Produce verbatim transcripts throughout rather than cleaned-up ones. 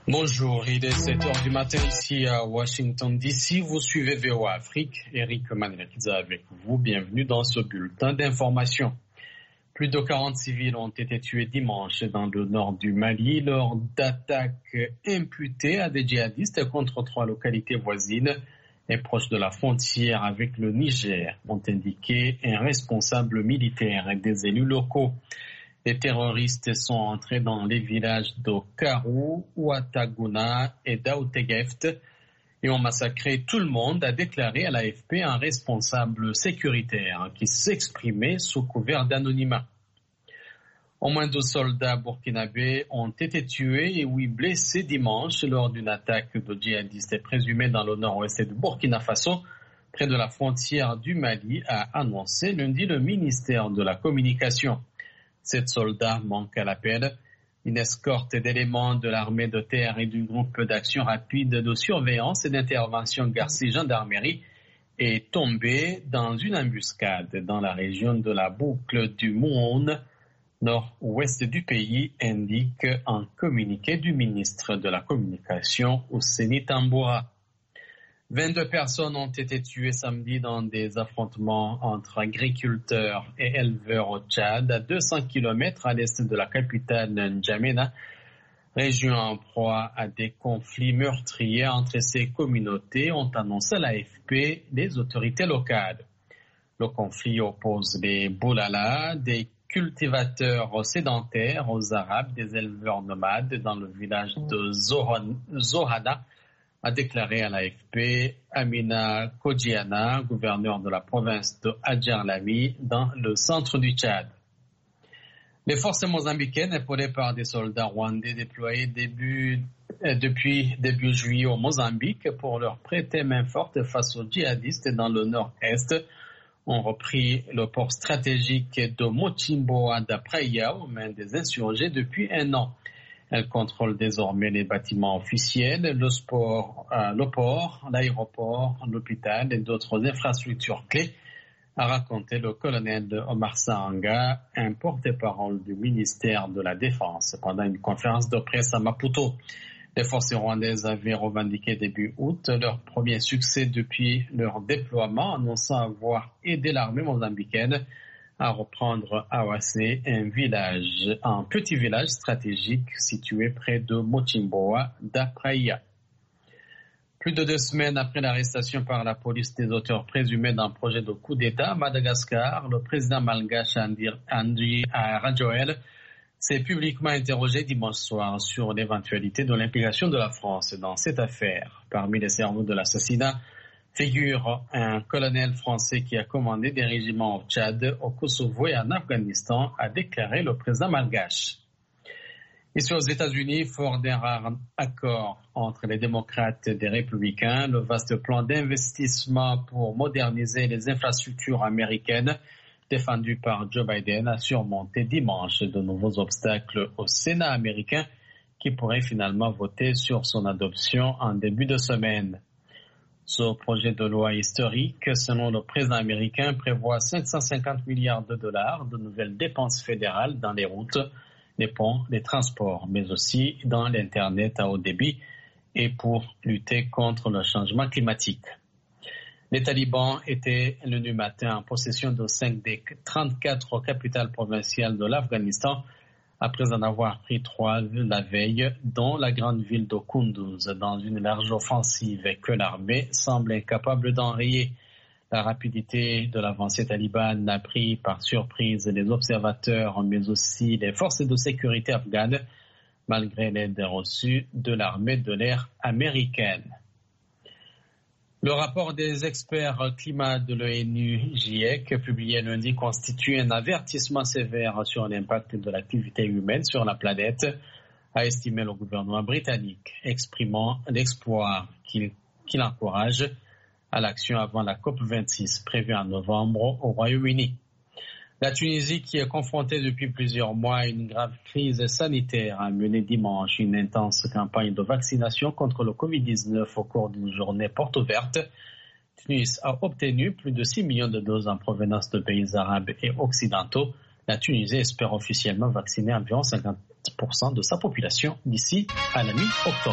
Bonjour, il est sept heures du matin ici à Washington D C. Vous suivez V O A Afrique. Eric Manelakidza avec vous. Bienvenue dans ce bulletin d'information. Plus de quarante civils ont été tués dimanche dans le nord du Mali lors d'attaques imputées à des djihadistes contre trois localités voisines et proches de la frontière avec le Niger, ont indiqué un responsable militaire et des élus locaux. Les terroristes sont entrés dans les villages de Karou, Ouattaguna et d'Aoutegeft et ont massacré tout le monde, a déclaré à l'A F P un responsable sécuritaire qui s'exprimait sous couvert d'anonymat. Au moins deux soldats burkinabés ont été tués et huit blessés dimanche lors d'une attaque de djihadistes présumés dans le nord-ouest du Burkina Faso, près de la frontière du Mali, a annoncé lundi le ministère de la Communication. Sept soldats manquent à l'appel. Une escorte d'éléments de l'armée de terre et du groupe d'action rapide de surveillance et d'intervention Garci-Gendarmerie est tombée dans une embuscade dans la région de la boucle du Moune, nord-ouest du pays, indique un communiqué du ministre de la Communication, Ousseini Tamboura. vingt-deux personnes ont été tuées samedi dans des affrontements entre agriculteurs et éleveurs au Tchad, à deux cents kilomètres à l'est de la capitale N'Djamena, région en proie à des conflits meurtriers entre ces communautés, ont annoncé à l'A F P les autorités locales. Le conflit oppose les Boulala, des cultivateurs sédentaires, aux Arabes, des éleveurs nomades dans le village de Zohada, a déclaré à l'A F P Amina Kodjiana, gouverneur de la province de Adjar-Lami, dans le centre du Tchad. Les forces mozambicaines, épaulées par des soldats rwandais déployés début, euh, depuis début juillet au Mozambique pour leur prêter main forte face aux djihadistes dans le nord-est, ont repris le port stratégique de Mochimboa da Praia aux mains des insurgés depuis un an. Elle contrôle désormais les bâtiments officiels, le, sport, euh, le port, l'aéroport, l'hôpital et d'autres infrastructures clés, a raconté le colonel Omar Sahanga, un porte-parole du ministère de la Défense, pendant une conférence de presse à Maputo. Les forces rwandaises avaient revendiqué début août leur premier succès depuis leur déploiement, annonçant avoir aidé l'armée mozambicaine à reprendre Awase, un village, un petit village stratégique situé près de Mochimboa da Praia. Plus de deux semaines après l'arrestation par la police des auteurs présumés d'un projet de coup d'État à Madagascar, le président malgache Andry Rajoelina s'est publiquement interrogé dimanche soir sur l'éventualité de l'implication de la France dans cette affaire. Parmi les cerveaux de l'assassinat figure un colonel français qui a commandé des régiments au Tchad, au Kosovo et en Afghanistan, a déclaré le président malgache. Ici aux États-Unis, fort d'un rare accord entre les démocrates et les républicains, le vaste plan d'investissement pour moderniser les infrastructures américaines défendu par Joe Biden a surmonté dimanche de nouveaux obstacles au Sénat américain qui pourrait finalement voter sur son adoption en début de semaine. Ce projet de loi historique, selon le président américain, prévoit cinq cent cinquante milliards de dollars de nouvelles dépenses fédérales dans les routes, les ponts, les transports, mais aussi dans l'Internet à haut débit et pour lutter contre le changement climatique. Les talibans étaient lundi matin en possession de cinq des trente-quatre capitales provinciales de l'Afghanistan après en avoir pris trois la veille, dont la grande ville de Kunduz, dans une large offensive que l'armée semble incapable d'enrayer. La rapidité de l'avancée talibane a pris par surprise les observateurs, mais aussi les forces de sécurité afghanes, malgré l'aide reçue de l'armée de l'air américaine. Le rapport des experts climat de l'ONU GIEC, publié lundi, constitue un avertissement sévère sur l'impact de l'activité humaine sur la planète, a estimé le gouvernement britannique, exprimant l'espoir qu'il, qu'il encourage à l'action avant la COP vingt-six prévue en novembre au Royaume-Uni. La Tunisie, qui est confrontée depuis plusieurs mois à une grave crise sanitaire, a mené dimanche une intense campagne de vaccination contre le covid dix-neuf au cours d'une journée porte ouverte. Tunis a obtenu plus de six millions de doses en provenance de pays arabes et occidentaux, La Tunisie espère officiellement vacciner environ cinquante pour cent de sa population d'ici à la mi-octobre.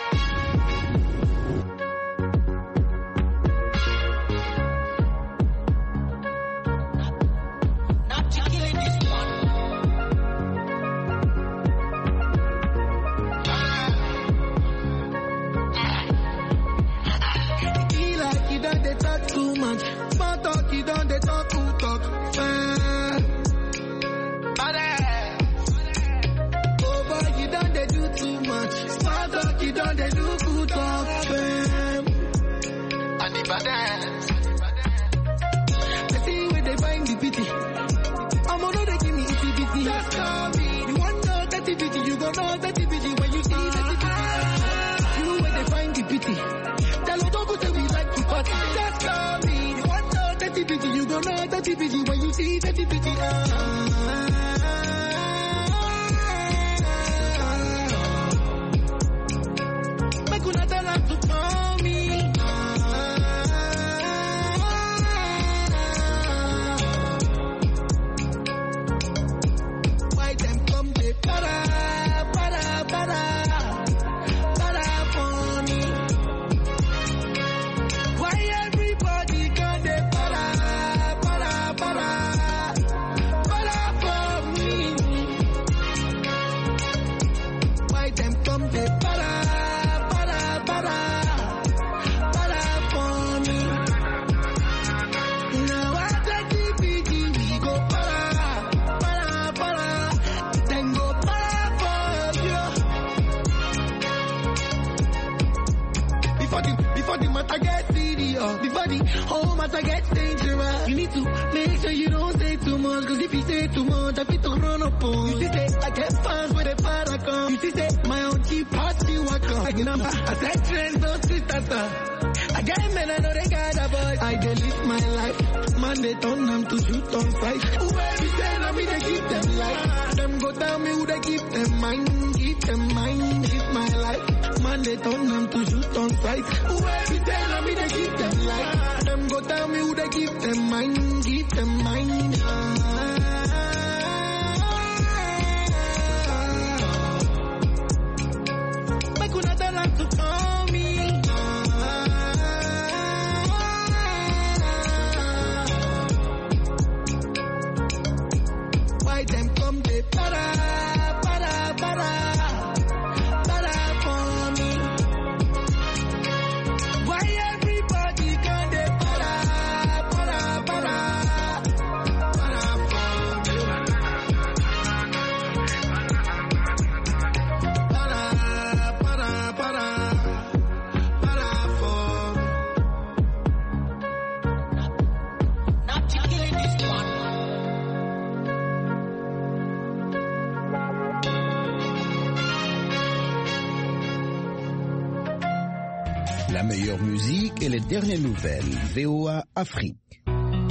La meilleure musique et les dernières nouvelles. V O A Afrique. Oh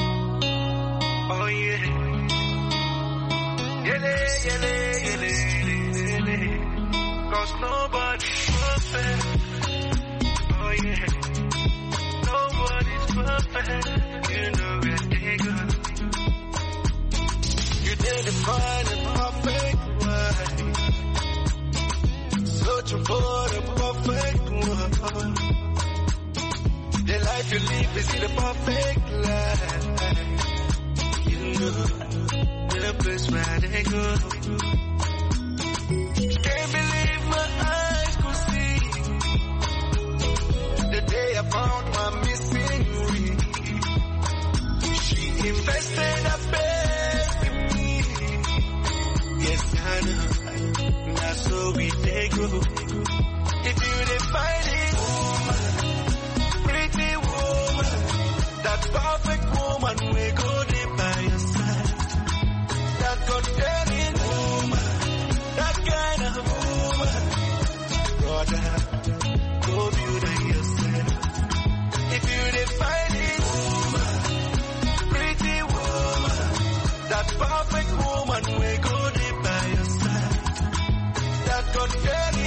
yeah. Yele, yele, yele, yele. Cause nobody's perfect. Oh yeah. Nobody's perfect. You know where they go. You didn't find a perfect one. Searching for the perfect one. The life you live is the perfect life. You know, the place where they go. Can't believe my eyes could see the day I found my missing ring. She invested her best in me. Yes, I know. That's how we they go. If you didn't find it, that perfect woman we go there by your side. That God-fearing woman, that kind of woman. Brother, go build it yourself. If you didn't find it, woman, pretty woman, that perfect woman we go there by your side. That God-fearing